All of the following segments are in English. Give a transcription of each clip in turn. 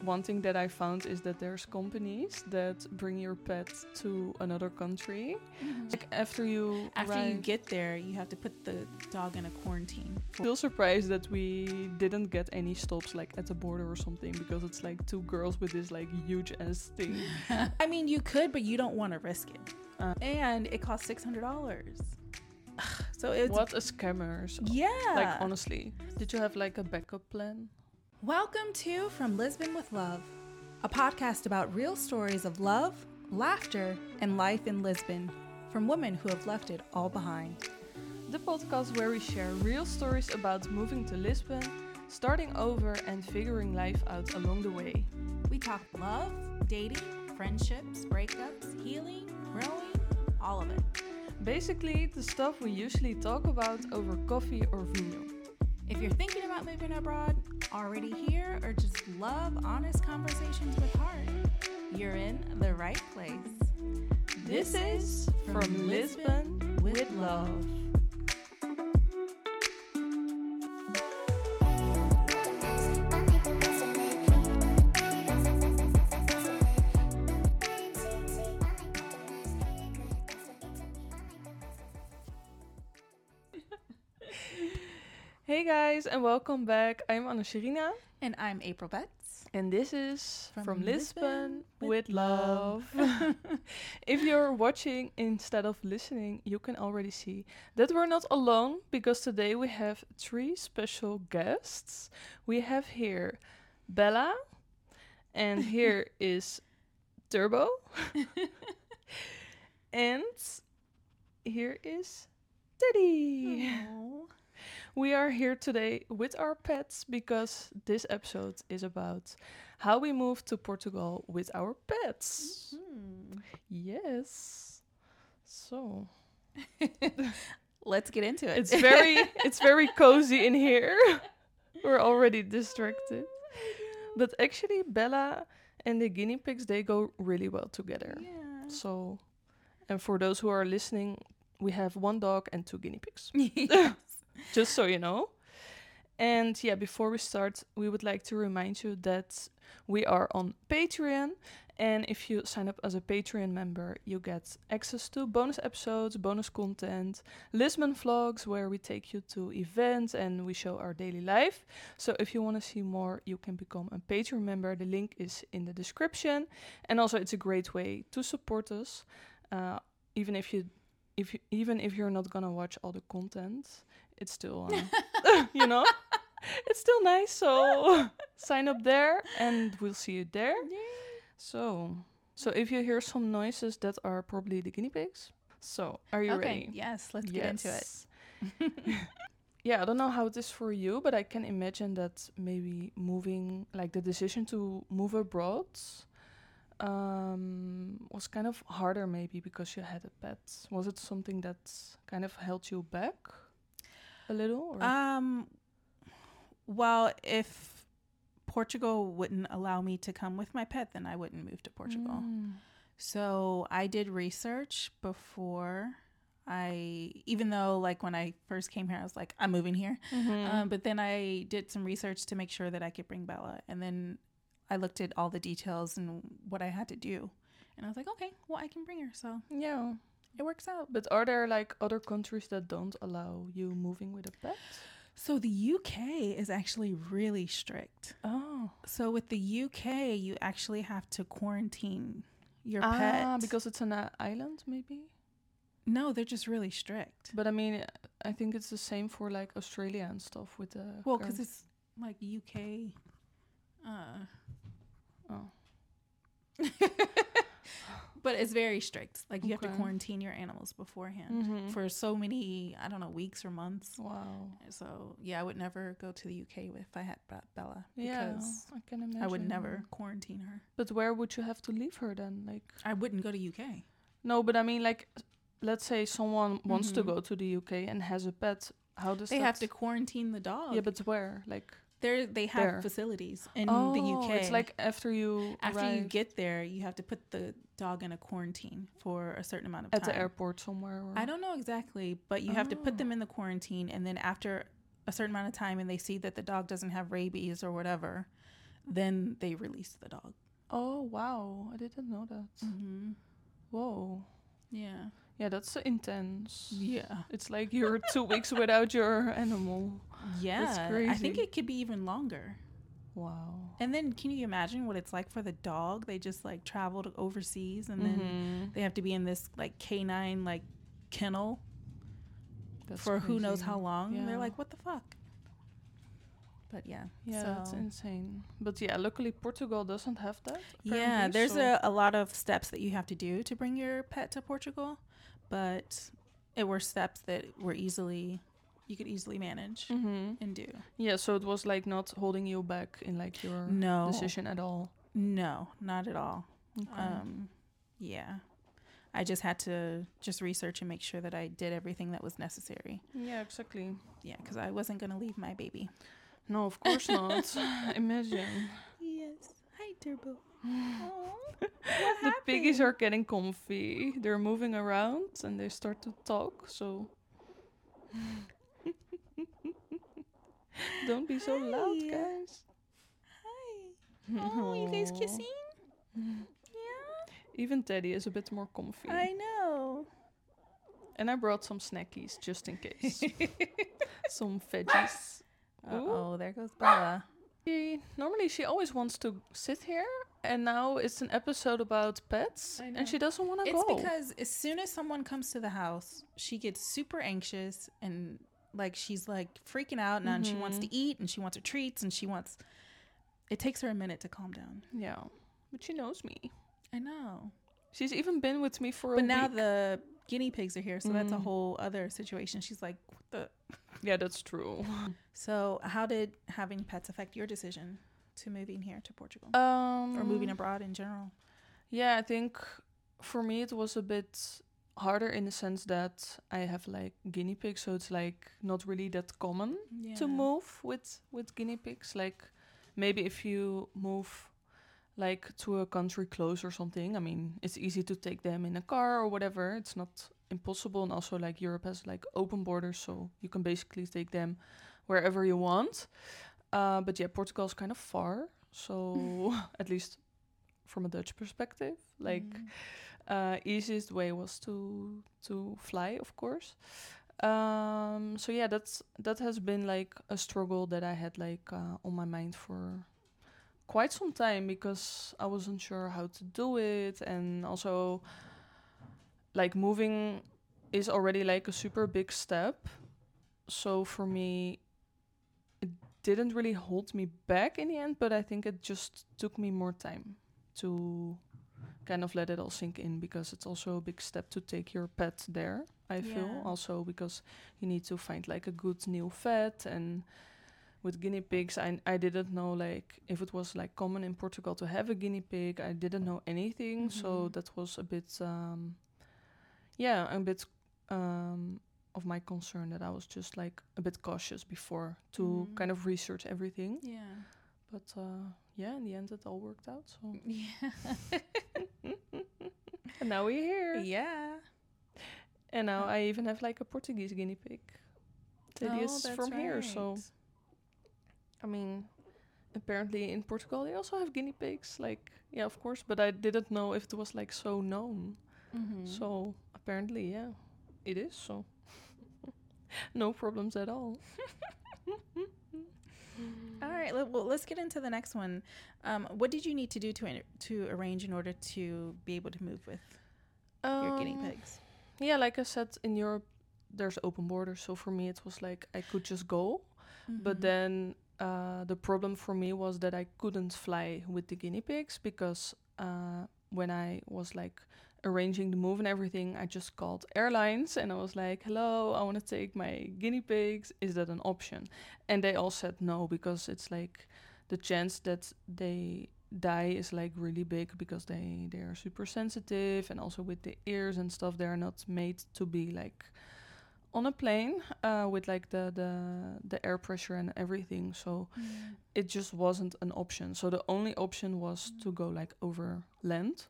one thing that I found is that there's companies that bring your pet to another country. Like after you get there, you have to put the dog in a quarantine. Still surprised that we didn't get any stops like at the border or something, because it's like two girls with this like huge ass thing. I mean, you could, but you don't want to risk it. And it costs $600. So it's what a scammers. Yeah. Like honestly, did you have like a backup plan? Welcome to From Lisbon with Love, a podcast about real stories of love, laughter, and life in Lisbon from women who have left it all behind. The podcast where we share real stories about moving to Lisbon, starting over, and figuring life out along the way. We talk love, dating, friendships, breakups, healing, growing, all of it. Basically, the stuff we usually talk about over coffee or vino. If you're thinking about moving abroad, already here, or just love honest conversations with heart, you're in the right place. This is From Lisbon with Love. Hey guys, and welcome back. I'm Anna Sherina. And I'm April Betts. And this is From Lisbon with Love. If you're watching instead of listening, you can already see that we're not alone, because today we have three special guests. We have here Bella, and here is Turbo, and here is Teddy. Aww. We are here today with our pets because this episode is about how we moved to Portugal with our pets. Mm-hmm. Yes. So let's get into it. It's very cozy in here. We're already distracted. But actually Bella and the guinea pigs, they go really well together. Yeah. So, and for those who are listening, we have one dog and two guinea pigs. Yes. Just so you know. And yeah, before we start, we would like to remind you that we are on Patreon. And if you sign up as a Patreon member, you get access to bonus episodes, bonus content, Lisbon vlogs where we take you to events and we show our daily life. So if you want to see more, you can become a Patreon member. The link is in the description. And also it's a great way to support us, even if you're not gonna watch all the content. It's still, you know, it's still nice. So sign up there and we'll see you there. Yay. So if you hear some noises, that are probably the guinea pigs. So are you ready? Yes, let's get into it. Yeah, I don't know how it is for you, but I can imagine that maybe moving, like the decision to move abroad, was kind of harder maybe because you had a pet. Was it something that kind of held you back a little? Or? Well, if Portugal wouldn't allow me to come with my pet, then I wouldn't move to Portugal. So I did research before even though like when I first came here, I was like, I'm moving here. Mm-hmm. But then I did some research to make sure that I could bring Bella. And then I looked at all the details and what I had to do. And I was like, okay, well, I can bring her. So Yeah. it works out. But are there like other countries that don't allow you moving with a pet? So the UK is actually really strict. Oh. So with the UK, you actually have to quarantine your pet. Because it's an island maybe? No, they're just really strict. But I mean, I think it's the same for like Australia and stuff with the... Well, because it's like UK... But it's very strict. Like you have to quarantine your animals beforehand for so many, I don't know, weeks or months. Wow. So yeah, I would never go to the UK if I had Bella. Yeah, Because I can imagine. I would never quarantine her. But where would you have to leave her then? Like, I wouldn't go to UK. no, but I mean, like, let's say someone wants to go to the UK and has a pet. How does they have to quarantine the dog? Yeah, but where? Like, they have facilities in the UK. It's like after you get there, you have to put the dog in a quarantine for a certain amount of time. At the airport somewhere? Or? I don't know exactly, but you have to put them in the quarantine, and then after a certain amount of time and they see that the dog doesn't have rabies or whatever, then they released the dog. Oh, wow. I didn't know that. Whoa. Yeah. Yeah, that's intense. Yeah. It's like you're 2 weeks without your animal. Yeah. That's crazy. I think it could be even longer. Wow. And then can you imagine what it's like for the dog? They just like traveled overseas and then they have to be in this like canine like kennel for who knows how long. Yeah. They're like, what the fuck? But yeah. Yeah, that's insane. But yeah, luckily Portugal doesn't have that. Yeah, there's a lot of steps that you have to do to bring your pet to Portugal, but it were steps that were you could easily manage and do. Yeah, so it was like not holding you back in like your decision at all. No, not at all. Okay. Yeah. I just had to research and make sure that I did everything that was necessary. Yeah, exactly. Yeah, because I wasn't going to leave my baby. No, of course not. Imagine. Yes. Hi, Turbo. The piggies are getting comfy. They're moving around and they start to talk, so... Don't be so loud, guys. Hi. Oh, you guys kissing? Yeah. Even Teddy is a bit more comfy. I know. And I brought some snackies just in case. Some veggies. Oh, there goes Bella. Normally she always wants to sit here, and now it's an episode about pets, and she doesn't want to go. It's because as soon as someone comes to the house, she gets super anxious and like she's like freaking out now, and she wants to eat and she wants her treats and it takes her a minute to calm down. Yeah, but she knows me. I know. She's even been with me for a week. But now the guinea pigs are here, so that's a whole other situation. She's like, what the... Yeah, that's true. So how did having pets affect your decision to moving here to Portugal? Or moving abroad in general? Yeah, I think for me it was a bit harder in the sense that I have like guinea pigs, so it's like not really that common to move with guinea pigs. Like maybe if you move like to a country close or something, I mean, it's easy to take them in a car or whatever. It's not impossible. And also like Europe has like open borders, so you can basically take them wherever you want. But yeah, Portugal is kind of far. So at least from a Dutch perspective, like easiest way was to fly, of course. So yeah, that has been like a struggle that I had like on my mind for quite some time, because I wasn't sure how to do it, and also like moving is already like a super big step. So for me, it didn't really hold me back in the end, but I think it just took me more time to kind of let it all sink in, because it's also a big step to take your pet there, I feel. Also because you need to find like a good new vet, and with guinea pigs, I didn't know like if it was like common in Portugal to have a guinea pig. I didn't know anything, so that was a bit, of my concern, that I was just like a bit cautious before to kind of research everything. Yeah. But in the end it all worked out. So yeah. And now we're here. Yeah. And now I even have like a Portuguese guinea pig. Teddy is from here, so. I mean, apparently in Portugal they also have guinea pigs. Like, yeah, of course, but I didn't know if it was like so known. So apparently, yeah, it is. So no problems at all. All right, well, let's get into the next one. What did you need to do to arrange in order to be able to move with your guinea pigs? Yeah, like I said, in Europe there's open borders, so for me it was like I could just go. But then the problem for me was that I couldn't fly with the guinea pigs, because when I was like arranging the move and everything, I just called airlines and I was like, hello, I want to take my guinea pigs. Is that an option? And they all said no, because it's like the chance that they die is like really big, because they are super sensitive, and also with the ears and stuff, they're not made to be like on a plane with like the air pressure and everything. So it just wasn't an option. So the only option was to go like over land.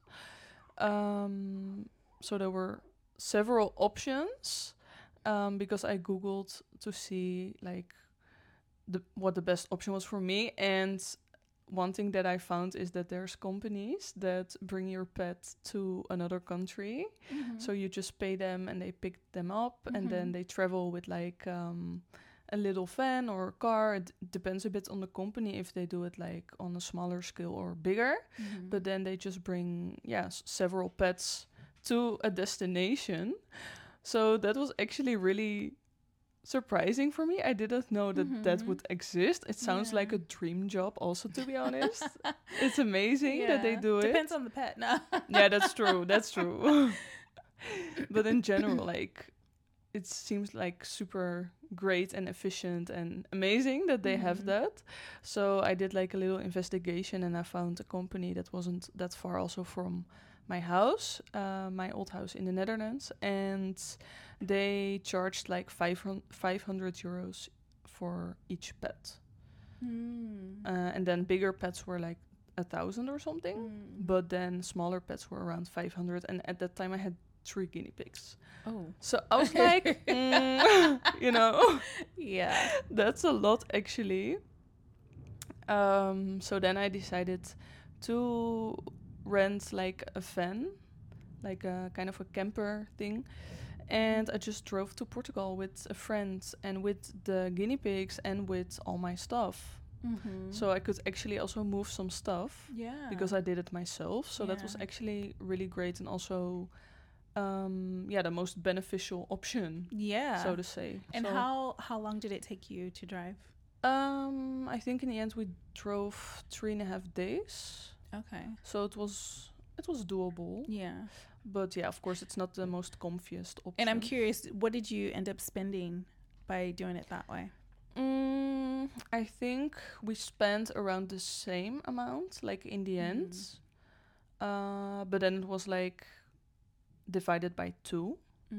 So there were several options, because I googled to see like what the best option was for me. And one thing that I found is that there's companies that bring your pet to another country. So you just pay them and they pick them up and then they travel with like a little van or a car. It depends a bit on the company if they do it like on a smaller scale or bigger. But then they just bring, several pets to a destination. So that was actually really surprising for me. I didn't know that that would exist. It sounds like a dream job also, to be honest. It's amazing that they do it. Depends on the pet. No. Yeah, that's true. That's true. But in general, like, it seems like super great and efficient and amazing that they have that. So I did like a little investigation and I found a company that wasn't that far also from my house, my old house in the Netherlands, and they charged like 500 euros for each pet. And then bigger pets were like 1,000 or something, but then smaller pets were around 500. And at that time I had 3 guinea pigs. Oh. So I was like, you know, yeah, that's a lot actually. So then I decided to rent like a van, like a kind of a camper thing. And I just drove to Portugal with a friend and with the guinea pigs and with all my stuff. So I could actually also move some stuff because I did it myself. So that was actually really great and also the most beneficial option, so to say. And so how long did it take you to drive? I think in the end we drove 3.5 days. Okay. So it was doable. Yeah. But yeah, of course it's not the most comfiest option. And I'm curious, what did you end up spending by doing it that way? I think we spent around the same amount, like in the end. But then it was like divided by 2.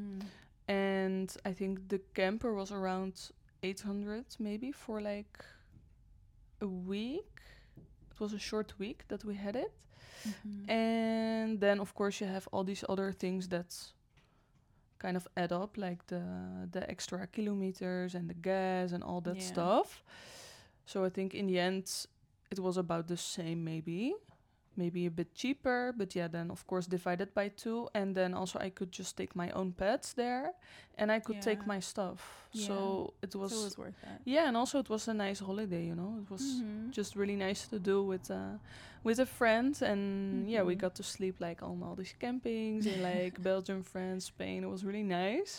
And I think the camper was around 800 maybe for like a week. It was a short week that we had it. And then of course you have all these other things that kind of add up, like the extra kilometers and the gas and all that stuff. So I think in the end it was about the same, maybe a bit cheaper, but yeah, then of course divided by 2. And then also I could just take my own pets there and I could take my stuff. So it was worth it. Yeah, and also it was a nice holiday, you know. It was just really nice to do with a friend. And we got to sleep like on all these campings in like Belgium, France, Spain. It was really nice.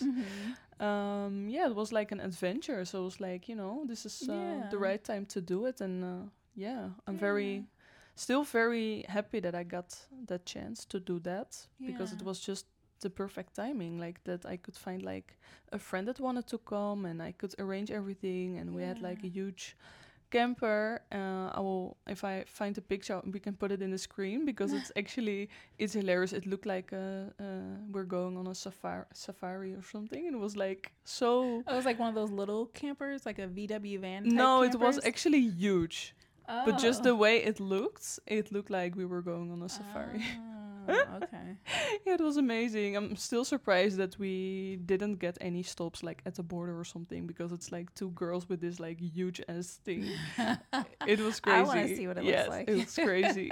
It was like an adventure. So it was like, you know, this is the right time to do it. And I'm still very happy that I got that chance to do that, because it was just the perfect timing, like that I could find like a friend that wanted to come and I could arrange everything, and we had like a huge camper. If I find a picture, we can put it in the screen, because it's hilarious. It looked like we're going on a safari or something, and it was like so. It was like one of those little campers, like a VW van type No, campers? It was actually huge. But just the way it looked like we were going on a safari. Okay. Yeah, it was amazing. I'm still surprised that we didn't get any stops like at the border or something, because it's like 2 girls with this like huge ass thing. It was crazy. I want to see what it looks like. It was crazy.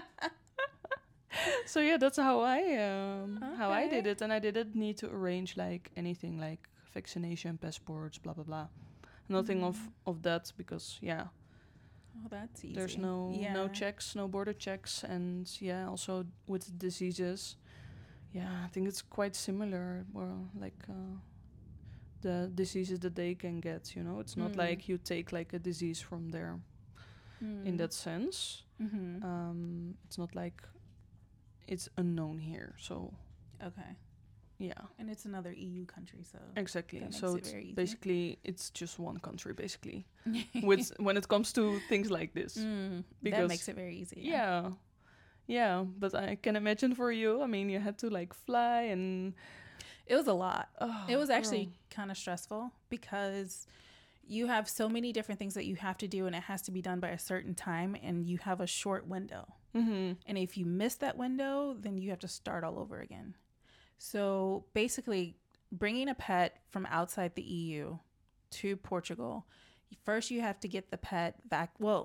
So yeah, that's how I did it, and I didn't need to arrange like anything like vaccination, passports, blah blah blah. Nothing of that, because Oh, that's easy. there's no checks, no border checks, and also with diseases, I think it's quite similar. Well, like the diseases that they can get, you know, it's not like you take like a disease from there. In that sense, it's not like it's unknown here. So okay. Yeah. And it's another EU country, so Exactly. that So makes it's it very easy. basically it's just one country basically. When it comes to things like this. that Because makes it very easy. Yeah, but I can imagine for you, I mean, you had to like fly and It was a lot. oh, It was actually girl. kind of stressful, because you have so many different things that you have to do, and it has to be done by a certain time, and you have a short window. And if you miss that window, then you have to start all over again. So basically, bringing a pet from outside the EU to Portugal, first you have to get the pet back. Well,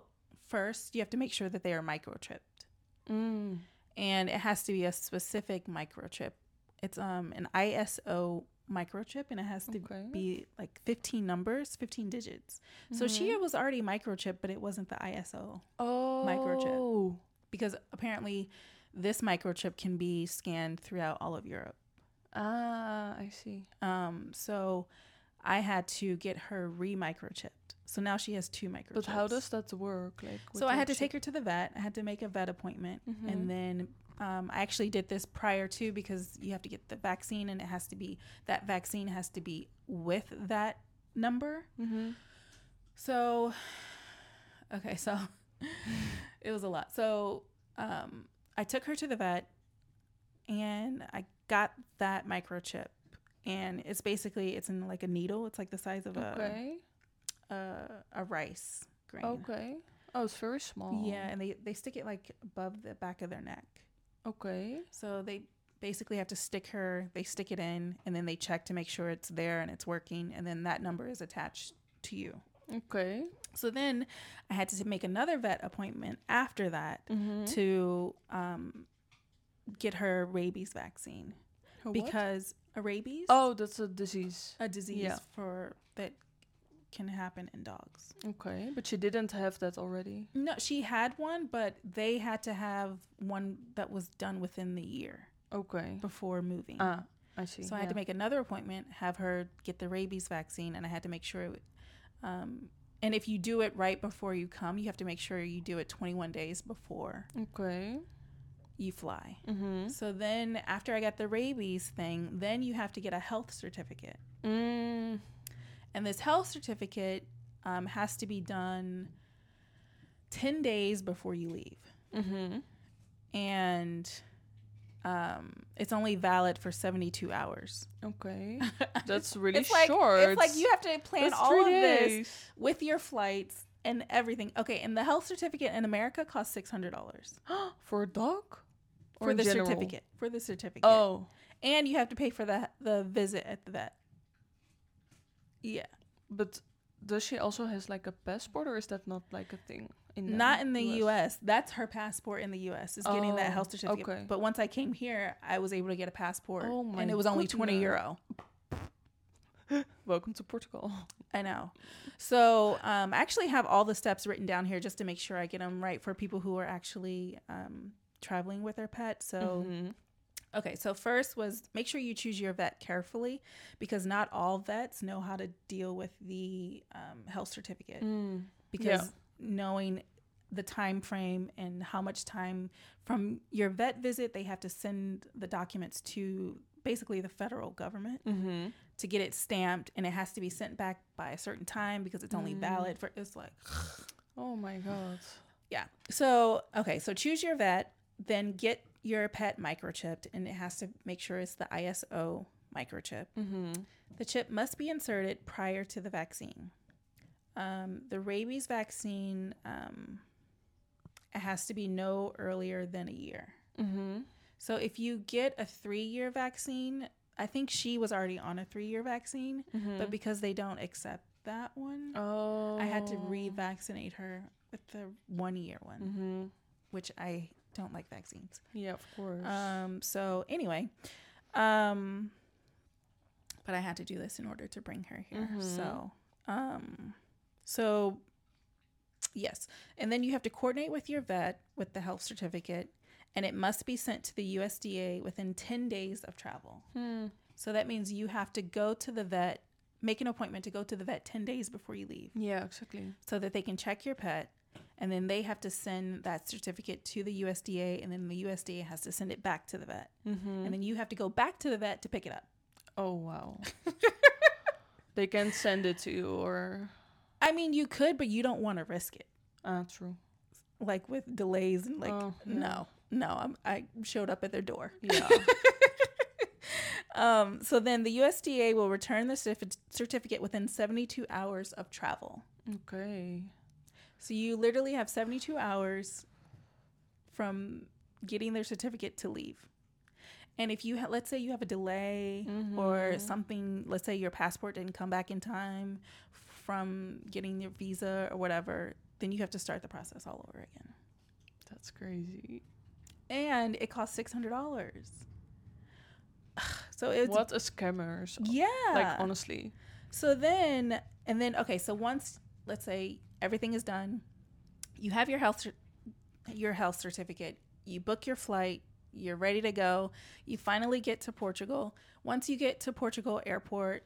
first, you have to make sure that they are microchipped. Mm. And it has to be a specific microchip. It's an ISO microchip, and it has to be like 15 numbers, 15 digits. So she was already microchipped, but it wasn't the ISO microchip. Because apparently this microchip can be scanned throughout all of Europe. Ah, I see. So I had to get her re-microchipped. So now she has 2 microchips. But how does that work? Like, so I had to take her to the vet. I had to make a vet appointment. And then I actually did this prior to, because you have to get the vaccine, and that vaccine has to be with that number. So, okay, so it was a lot. So I took her to the vet, and I got that microchip. And it's in like a needle. It's like the size of a rice grain. Okay. Oh, it's very small. Yeah, and they stick it like above the back of their neck. Okay. So they basically have to stick it in, and then they check to make sure it's there and it's working, and then that number is attached to you. Okay. So then I had to make another vet appointment after that to get her rabies vaccine. Because a rabies? Oh, that's a disease. A disease that can happen in dogs. Okay, but she didn't have that already. No, she had one, but they had to have one that was done within the year. Okay. Before moving. Ah, I see. So I had to make another appointment, have her get the rabies vaccine, and I had to make sure and if you do it right before you come, you have to make sure you do it 21 days before. Okay. You fly. So then after I got the rabies thing, then you have to get a health certificate. And this health certificate has to be done 10 days before you leave. And it's only valid for 72 hours. Okay. That's really it's like, short. It's like you have to plan all of this with your flights and everything. Okay, and the health certificate in America costs $600. For a dog? Or for the general? certificate. For the certificate. Oh. And you have to pay for the visit at the vet. Yeah. But does she also has like a passport, or is that not like a thing? Not in the US. That's her passport in the US, is getting that health certificate. Okay. But once I came here, I was able to get a passport. And it was only €20. Welcome to Portugal. I know. So I actually have all the steps written down here just to make sure I get them right for people who are actually traveling with their pet. So okay, so first was make sure you choose your vet carefully, because not all vets know how to deal with the health certificate. Because knowing the time frame and how much time from your vet visit, they have to send the documents to basically the federal government to get it stamped, and it has to be sent back by a certain time because it's only valid for, it's like, oh my God. Yeah. So, okay. So choose your vet, then get your pet microchipped, and it has to make sure it's the ISO microchip. The chip must be inserted prior to the vaccine. The rabies vaccine, it has to be no earlier than a year. So if you get a 3-year vaccine, I think she was already on a 3-year vaccine, but because they don't accept that one, I had to revaccinate her with the 1-year one, which I don't like vaccines. Yeah, of course. So anyway, but I had to do this in order to bring her here. So yes. And then you have to coordinate with your vet with the health certificate, and it must be sent to the USDA within 10 days of travel. So that means you have to go to the vet, make an appointment to go to the vet 10 days before you leave. Yeah, exactly. So that they can check your pet, and then they have to send that certificate to the USDA, and then the USDA has to send it back to the vet. And then you have to go back to the vet to pick it up. Oh, wow. They can't send it to you, or... I mean, you could, but you don't want to risk it. True. Like with delays and no, I showed up at their door. Yeah. So then the USDA will return the certificate within 72 hours of travel. Okay. So you literally have 72 hours from getting their certificate to leave. And if you let's say you have a delay or something, let's say your passport didn't come back in time from getting your visa or whatever, then you have to start the process all over again. That's crazy. And it costs $600. So it's What a scammers. yeah. Like, honestly. So okay, so once, let's say everything is done, you have your health certificate, you book your flight, you're ready to go, you finally get to Portugal. Once you get to Portugal airport,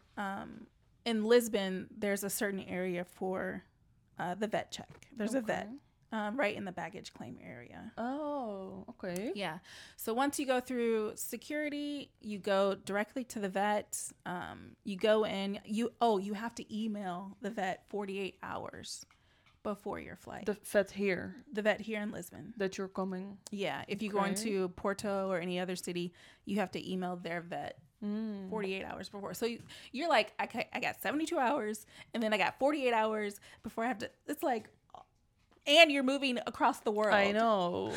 in Lisbon, there's a certain area for the vet check. There's a vet right in the baggage claim area. Oh, okay. Yeah. So once you go through security, you go directly to the vet. You go in. You have to email the vet 48 hours before your flight. The vet here. The vet here in Lisbon. That you're coming. Yeah. If you go into Porto or any other city, you have to email their vet 48 hours before. So you're like, I got 72 hours, and then I got 48 hours before I have to. It's like, and you're moving across the world. I know.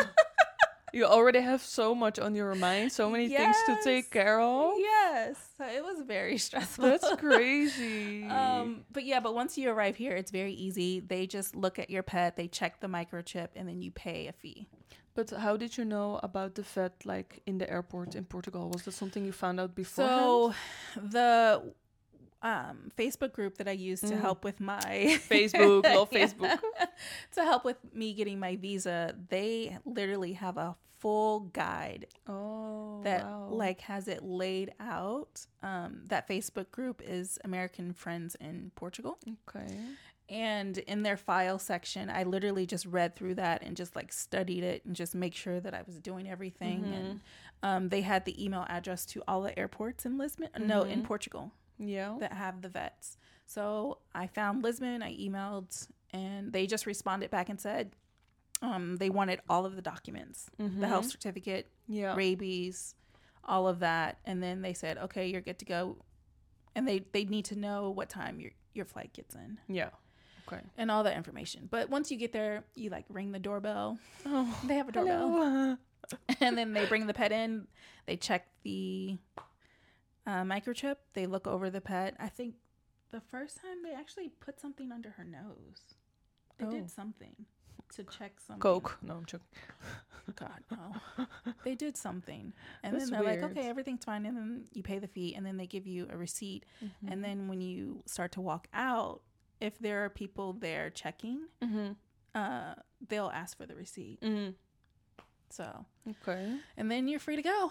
You already have so much on your mind, so many things to take care of. Yes. So it was very stressful. That's crazy. But once you arrive here, it's very easy. They just look at your pet, they check the microchip, and then you pay a fee. But how did you know about the vet, like, in the airport in Portugal? Was that something you found out beforehand? So the Facebook group that I use to help with my Facebook, love Facebook. To help with me getting my visa, they literally have a full guide that like has it laid out. That Facebook group is American Friends in Portugal. Okay. And in their file section, I literally just read through that and just like studied it and just make sure that I was doing everything. And they had the email address to all the airports in Lisbon. No, in Portugal. Yeah. That have the vets. So I found Lisbon, I emailed, and they just responded back and said they wanted all of the documents, the health certificate, rabies, all of that. And then they said, okay, you're good to go. And they need to know what time your flight gets in. Yeah. Okay. And all that information. But once you get there, you like ring the doorbell. Oh, they have a doorbell. And then they bring the pet in. They check the microchip. They look over the pet. I think the first time they actually put something under her nose. They did something to check something. Coke. No, I'm joking. God, no. They did something. And That's then they're weird. like, okay, everything's fine. And then you pay the fee. And then they give you a receipt. And then when you start to walk out, if there are people there checking, they'll ask for the receipt. So, okay. And then you're free to go.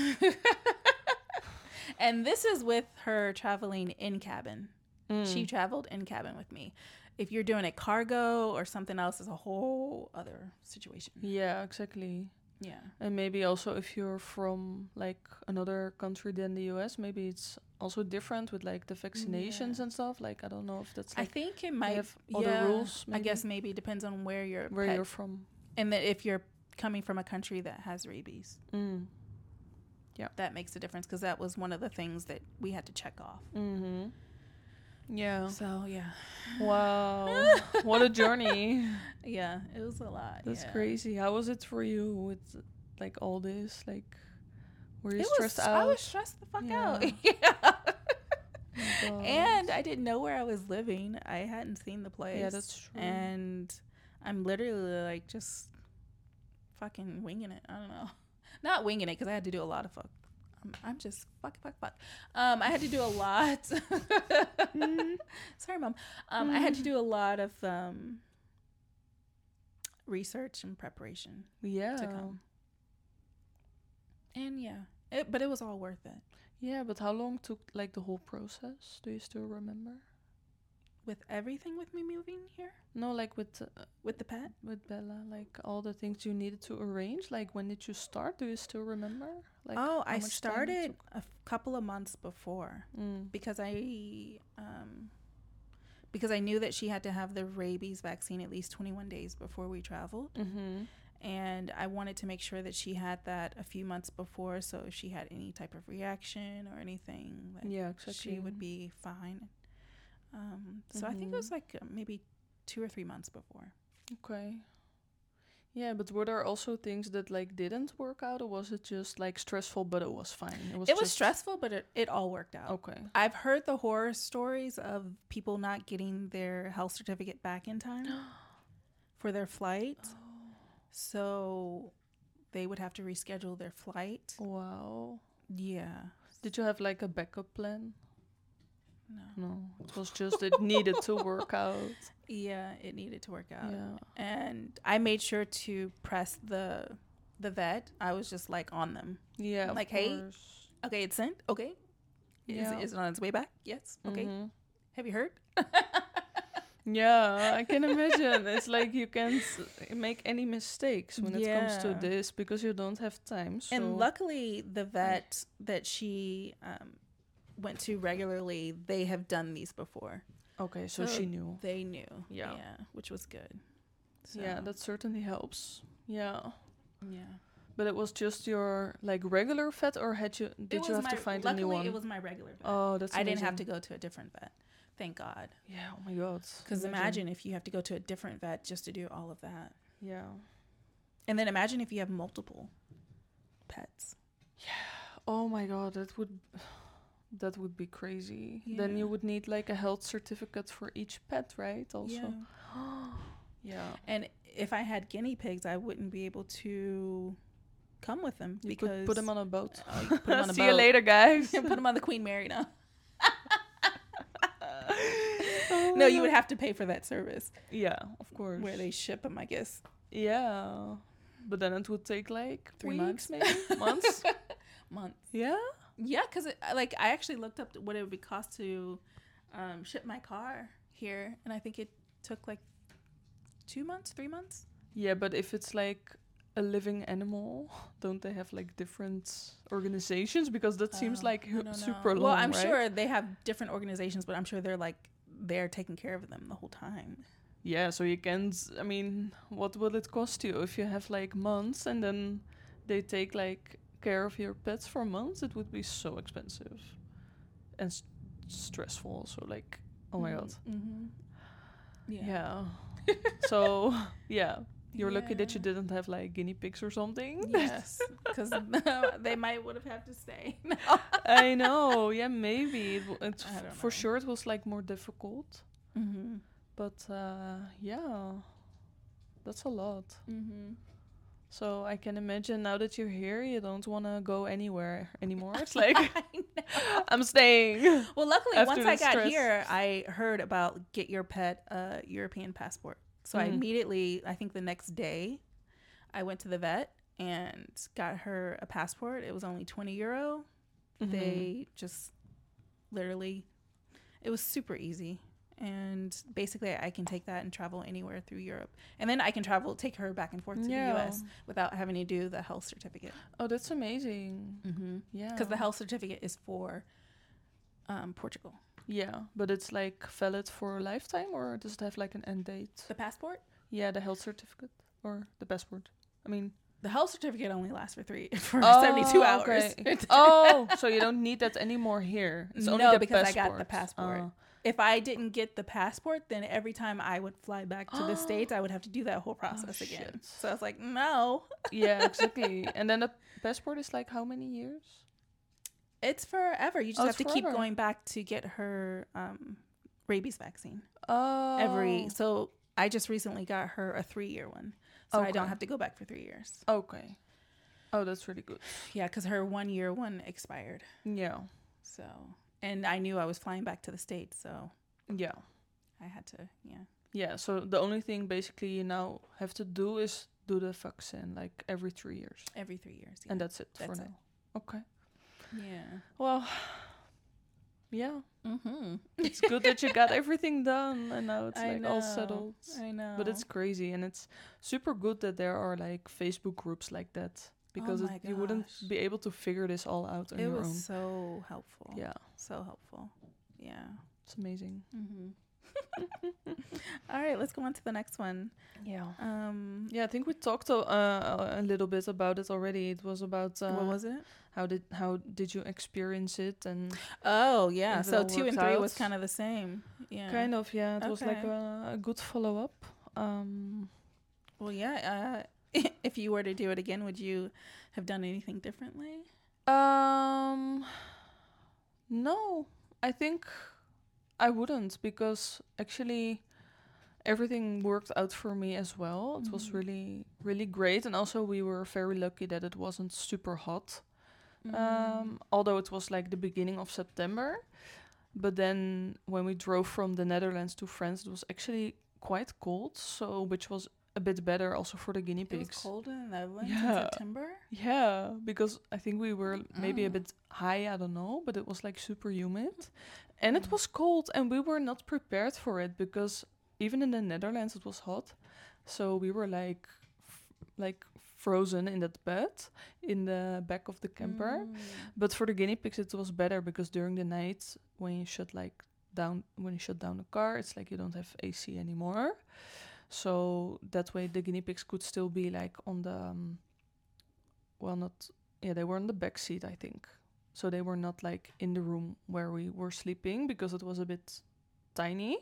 And this is with her traveling in cabin. She traveled in cabin with me. If you're doing a cargo or something else, it's a whole other situation. Yeah, exactly. Yeah. And maybe also if you're from like another country than the US, maybe it's also different with like the vaccinations and stuff. Like, I don't know if that's like, I think it might have other rules. I guess maybe it depends on where you're from. And that if you're coming from a country that has rabies. Yeah. That makes a difference because that was one of the things that we had to check off. Yeah. So, yeah. Wow. What a journey. Yeah, it was a lot. That's crazy. How was it for you with like all this? Like, were you stressed out? I was stressed the fuck out. Oh and I didn't know where I was living. I hadn't seen the place. Yeah, that's true. And I'm literally like just fucking winging it. I don't know. Not winging it because I had to do a lot of fuck. I'm just fuck. I had to do a lot. Sorry, Mom. I had to do a lot of research and preparation. Yeah. To come. And but it was all worth it. Yeah, but how long took like the whole process? Do you still remember? With everything with me moving here? No, like with the pet? With Bella, like all the things you needed to arrange. Like, when did you start? Do you still remember? Like, I started a couple of months before because I knew that she had to have the rabies vaccine at least 21 days before we traveled. And I wanted to make sure that she had that a few months before, so if she had any type of reaction or anything, she would be fine. So I think it was like maybe 2 or 3 months before. Okay. Yeah, but were there also things that like didn't work out, or was it just like stressful but it was fine? It was stressful, but it all worked out. Okay. I've heard the horror stories of people not getting their health certificate back in time. for their flight. So they would have to reschedule their flight. Wow. Yeah. Did you have like a backup plan? No. No, it was just it needed to work out. Yeah, it needed to work out. Yeah. And I made sure to press the vet. I was just like on them. Yeah. Like, of hey, course. okay, it's sent. Okay. Yeah. Is it on its way back? Yes. Okay. Mhm. Have you heard? Yeah, I can imagine. It's like you can't make any mistakes when it comes to Yeah. this because you don't have time. So And luckily, the vet that she went to regularly, they have done these before. okay, so she knew. They knew. Yeah. Which was good. So, Yeah, that certainly helps. Yeah. yeah. But it was just your like regular vet, or did you have to find a new one? Luckily, it was my regular vet. Oh, that's I didn't have to amazing. go to a different vet. Thank God. Yeah, oh my god. Because imagine if you have to go to a different vet just to do all of that. Yeah. And then imagine if you have multiple pets. Oh my god, that would be crazy. Then Yeah. you would need like a health certificate for each pet, right? Also. Yeah. Yeah. And if I had guinea pigs, I wouldn't be able to come with them You because could put them on a boat. you could put them on a See you boat. later, guys. Put them on the Queen Mary now. Oh No, my you would God. have to pay for that service Yeah, of course. where they ship them, I guess. Yeah. But then it would take like 3 weeks, months. maybe months. Months. Yeah. Yeah, because like I actually looked up what it would be cost to ship my car here, and I think it took like 2 months, 3 months. Yeah, but if it's like a living animal, don't they have like different organizations? Because that seems like I don't super know. long. Well, I'm right? sure they have different organizations, but I'm sure they're taking care of them the whole time. Yeah, so you can't. I mean, what will it cost you if you have like months and then they take like care of your pets for months? It would be so expensive and stressful. Also, like, oh my god. Mm-hmm. Yeah. So yeah, you're lucky that you Yeah. didn't have like guinea pigs or something. Yes, because they might would have had to stay. No. I know. Yeah, maybe it's I don't for know. sure it was like more difficult. Mm-hmm. But yeah, that's a lot. Mm-hmm. So I can imagine now that you're here, you don't want to go anywhere anymore. It's like I know. I'm staying. Well, luckily, After once the I got stress. here, I heard about get your pet a European passport. So I Mhm. immediately, I think the next day, I went to the vet and got her a passport. It was only €20. Mhm. They just literally, it was super easy. And basically, I can take that and travel anywhere through Europe. And then I can take her back and forth to Yeah. the US without having to do the health certificate. Oh, that's amazing. Mm-hmm. Yeah. Because the health certificate is for Portugal. Yeah, but it's like valid for a lifetime, or does it have like an end date? The passport? Yeah, the health certificate or the passport. I mean, The health certificate only lasts for 72 oh, hours. okay. Oh, so you don't need that anymore here. It's only No, the because passport. I got the passport. Oh. If I didn't get the passport, then every time I would fly back to the States, I would have to do that whole process again. shit. So I was like, no. Yeah, exactly. And then the passport is like how many years? It's forever. You just Oh, have to it's keep forever. going back to get her rabies vaccine. Oh. So I just recently got her a 3-year one. So I don't Okay. have to go back for 3 years. Okay. Oh, that's really good. Yeah, because her 1-year one expired. Yeah. So, and I knew I was flying back to the States. So Yeah. I had to, yeah. Yeah. So the only thing basically you now have to do is do the vaccine like every 3 years. Every 3 years. Yeah. And that's it for That's it. now. Okay. Yeah. Well, yeah. Mm-hmm. It's good that you got everything done and now it's I like all know. settled. I know. But it's crazy and it's super good that there are like Facebook groups like that because my you wouldn't gosh. be able to figure this all out on It your was own. so helpful. Yeah, So helpful. Yeah. it's amazing. Mm-hmm. All right, let's go on to the next one. Yeah. Um, Yeah, I think we talked a little bit about it already. It was about what was it? how did you experience it and Oh, yeah. if it So all 2 and worked 3 was out. kind of the same. Yeah. kind of it was like Okay. a good follow up. Well, yeah. If you were to do it again, would you have done anything differently? No, I think I wouldn't because actually everything worked out for me as well. It was really, really great. And also, we were very lucky that it wasn't super hot. Although it was like the beginning of September. But then when we drove from the Netherlands to France, it was actually quite cold. So, which was a bit better also for the guinea It was pigs. cold in the Netherlands in Yeah. September? Yeah, because I think we were maybe a bit high, I don't know, but it was like super humid. And it was cold, and we were not prepared for it because even in the Netherlands it was hot. So we were like frozen in that bed in the back of the camper. But for the guinea pigs it was better because during the night when you shut down the car, it's like you don't have AC anymore. So that way the guinea pigs could still be like on the well, not yeah, they were on the back seat, I think. So they were not like in the room where we were sleeping because it was a bit tiny.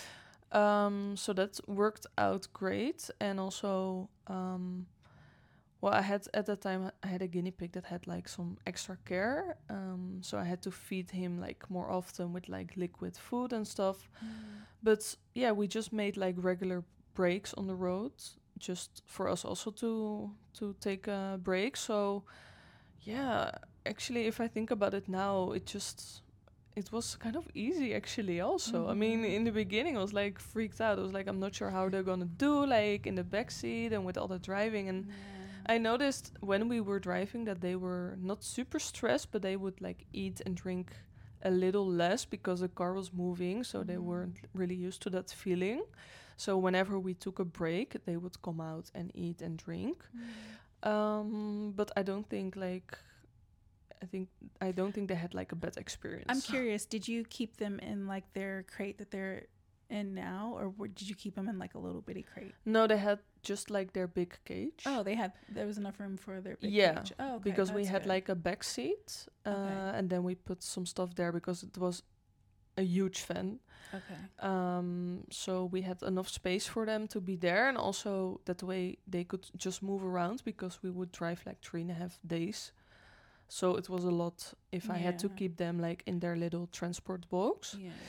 So that worked out great. And also, well, I had at that time I had a guinea pig that had like some extra care. So I had to feed him like more often with like liquid food and stuff. But yeah, we just made like regular breaks on the road just for us also to take a break. So yeah, actually, if I think about it now, it was kind of easy actually also. I mean, in the beginning I was like freaked out. I was like, I'm not sure how they're gonna do like in the back seat and with all the driving. And I noticed when we were driving that they were not super stressed, but they would like eat and drink a little less because the car was moving, so they weren't really used to that feeling. So whenever we took a break, they would come out and eat and drink. But I don't think like I don't think they had like a bad experience. I'm curious, did you keep them in like their crate that they're in now, or did you keep them in like a little bitty crate? No, they had just like their big cage. Oh, there was enough room for their big Yeah, cage. Oh, okay, because we that's had good. like a back seat, Okay. and then we put some stuff there because it was a huge van. Okay. So we had enough space for them to be there, and also that way they could just move around because we would drive like 3.5 days. So it was a lot if I had to Yeah. keep them like in their little transport box. Yeah.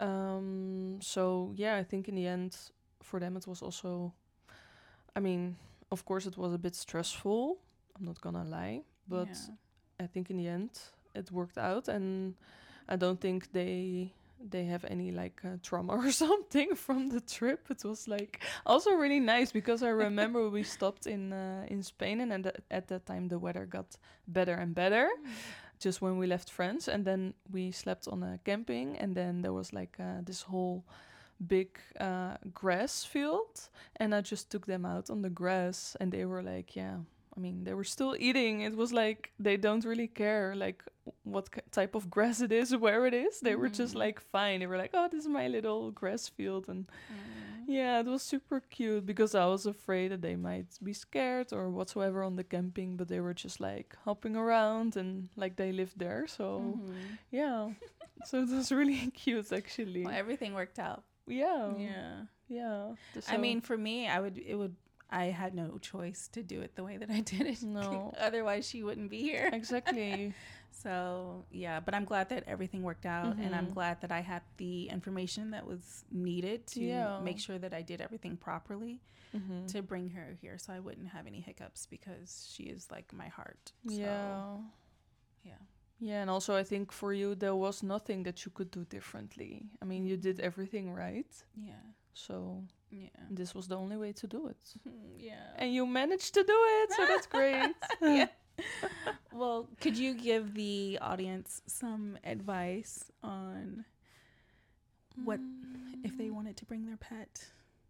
So yeah, I think in the end for them it was also, I mean, of course it was a bit stressful. I'm not gonna lie, but Yeah. I think in the end it worked out, and I don't think they have any like trauma or something from the trip. It was like also really nice because I remember we stopped in Spain, and at that time the weather got better and better just when we left France, and then we slept on a camping, and then there was like this whole big grass field, and I just took them out on the grass, and they were like, yeah, I mean, they were still eating. It was like they don't really care like what type of grass it is, where it is. They were just like fine. They were like, oh, this is my little grass field, and yeah, it was super cute because I was afraid that they might be scared or whatsoever on the camping, but they were just like hopping around and like they lived there. So yeah, so it was really cute actually. Well, everything worked out. Yeah. Yeah. Yeah. I mean, for me, I had no choice to do it the way that I did it. No. Otherwise, she wouldn't be here. Exactly. So, yeah, but I'm glad that everything worked out, and I'm glad that I had the information that was needed to make sure that I did everything properly to bring her here so I wouldn't have any hiccups because she is like my heart. So, yeah. Yeah. Yeah, and also I think for you there was nothing that you could do differently. I mean, you did everything right. Yeah. So Yeah. this was the only way to do it. Yeah. And you managed to do it, so that's great. Yeah. Well, could you give the audience some advice on what if they wanted to bring their pet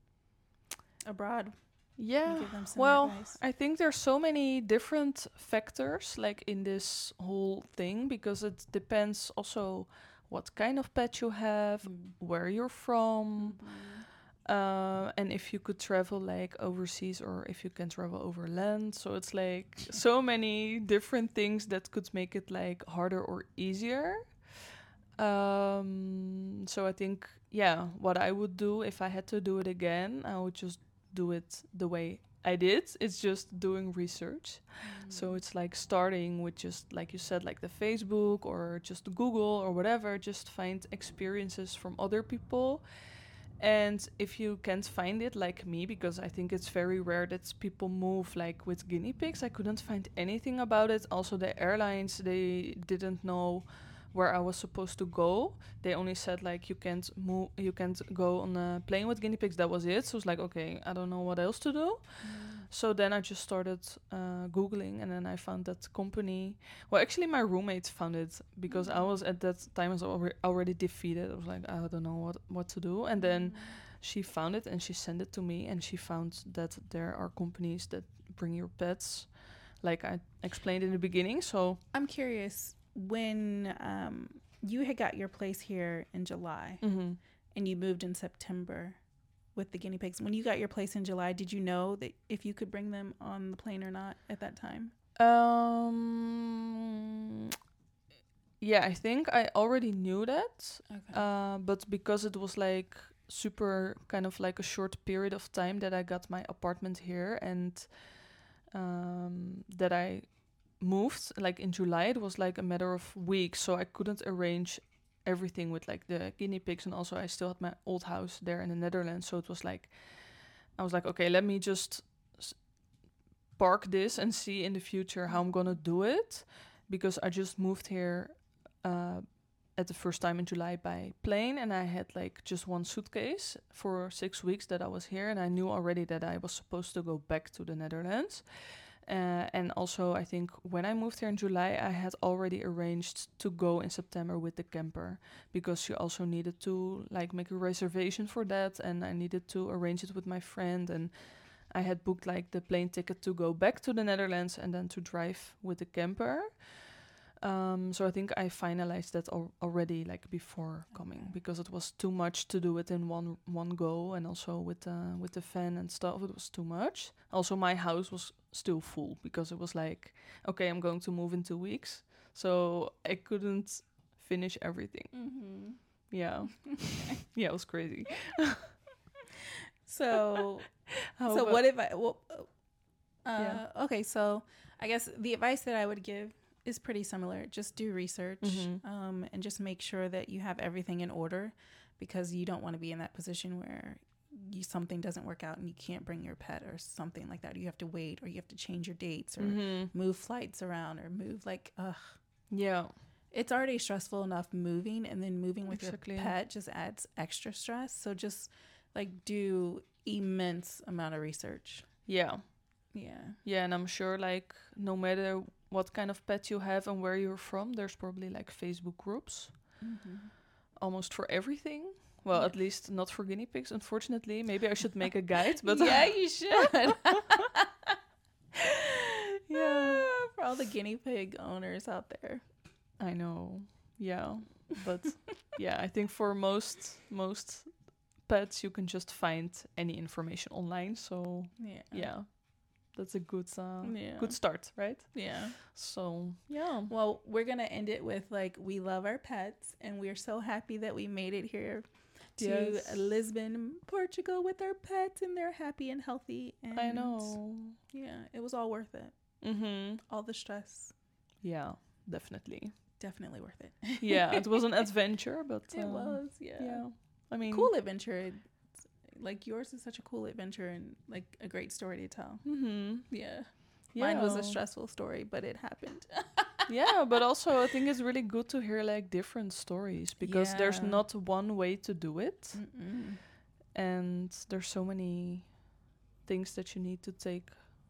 abroad? Yeah. Give them some Well, advice. I think there's so many different factors like in this whole thing because it depends also what kind of pet you have, where you're from, and if you could travel like overseas or if you can travel over land. So it's like so many different things that could make it like harder or easier. So I think, yeah, what I would do if I had to do it again, I would just do it the way I did. It's just doing research. So it's like starting with just, like you said, like the Facebook or just Google or whatever, just find experiences from other people And if you can't find it like me, because I think it's very rare that people move like with guinea pigs, I couldn't find anything about it. Also, the airlines, they didn't know where I was supposed to go. They only said like you can't go on a plane with guinea pigs. That was it. So it's like, okay, I don't know what else to do. So then I just started Googling, and then I found that company. Well, actually, my roommate found it because I was at that time I was already defeated. I was like, I don't know what to do. And then she found it and she sent it to me, and she found that there are companies that bring your pets, like I explained in the beginning. So I'm curious, when you had got your place here in July and you moved in September with the guinea pigs, when you got your place in July, did you know that if you could bring them on the plane or not at that time? Yeah, I think I already knew that. Okay. But because it was like super kind of like a short period of time that I got my apartment here, and that I moved like in July, it was like a matter of weeks, so I couldn't arrange everything with like the guinea pigs, and also I still had my old house there in the Netherlands, so it was like I was like, okay, let me just park this and see in the future how I'm gonna do it, because I just moved here at the first time in July by plane, and I had like just one suitcase for 6 weeks that I was here, and I knew already that I was supposed to go back to the Netherlands. And also, I think when I moved here in July, I had already arranged to go in September with the camper, because you also needed to like make a reservation for that, and I needed to arrange it with my friend, and I had booked like the plane ticket to go back to the Netherlands and then to drive with the camper. So I think I finalized that already like before coming, because it was too much to do it in one go, and also with the fan and stuff, it was too much. Also, my house was still full because it was like, okay, I'm going to move in 2 weeks, so I couldn't finish everything. Yeah, yeah, it was crazy. So, How so about- what if I? Well, Yeah. okay. So I guess the advice that I would give is pretty similar. Just do research, and just make sure that you have everything in order, because you don't want to be in that position where something doesn't work out and you can't bring your pet or something like that. Or you have to wait, or you have to change your dates, or move flights around, or move like Yeah. it's already stressful enough moving, and then moving with Exactly. your pet just adds extra stress. So just like do immense amount of research. Yeah. Yeah. Yeah, and I'm sure like no matter what kind of pet you have and where you're from, there's probably like Facebook groups almost for everything. Well, Yeah. at least not for guinea pigs, unfortunately. Maybe I should make a guide, but yeah, you should. yeah, For all the guinea pig owners out there. I know. Yeah, but yeah, I think for most pets you can just find any information online. So yeah, that's a good good start, right? Yeah. So yeah. Well, we're gonna end it with like, we love our pets, and we're so happy that we made it here to Yes. Lisbon, Portugal, with our pets, and they're happy and healthy. And I know. Yeah, it was all worth it. All the stress, Yeah, definitely. definitely worth it. Yeah, it was an adventure, but It was, yeah. yeah. I mean, Cool adventure. Like, yours is such a cool adventure and like a great story to tell. Yeah. Mine was a stressful story, but it happened. Yeah, but also I think it's really good to hear like different stories, because there's Yeah. not one way to do it, and there's so many things that you need to take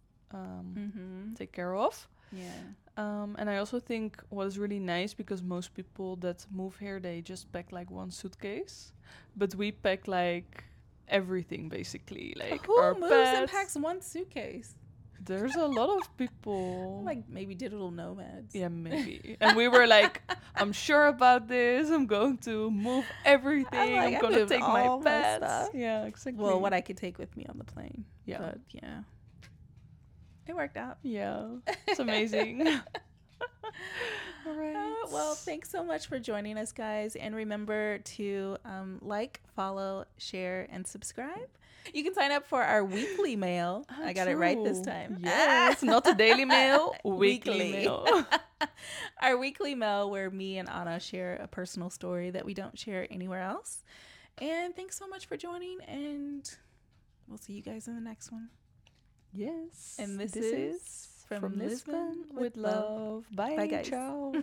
care of. Yeah. And I also think what is really nice, because most people that move here, they just pack like one suitcase, but we pack like everything basically, like Who our moves and pets. packs one suitcase? There's a lot of people. Like maybe digital nomads. Yeah, maybe. And we were like, I'm sure about this. I'm going to move everything. like, I I'm going to moved take all my my pets. stuff. Yeah, exactly. Well, what I could take with me on the plane. Yeah. But yeah. It worked out. Yeah. It's amazing. All right. Well, thanks so much for joining us, guys. And remember to like, follow, share, and subscribe. You can sign up for our weekly mail. I got it right this time. Yes, not a daily mail, weekly Weekly. mail. Our weekly mail, where me and Anna share a personal story that we don't share anywhere else. And thanks so much for joining, and we'll see you guys in the next one. Yes. And this is From Lisbon with Love. Bye. Bye, guys. Ciao.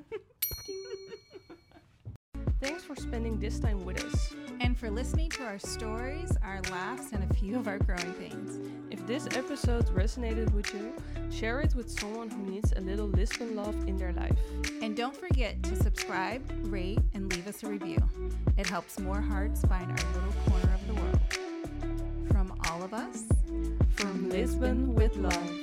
Thanks for spending this time with us. And for listening to our stories, our laughs, and a few of our growing pains. If this episode resonated with you, share it with someone who needs a little Lisbon love in their life. And don't forget to subscribe, rate, and leave us a review. It helps more hearts find our little corner of the world. From all of us, From Lisbon with Love.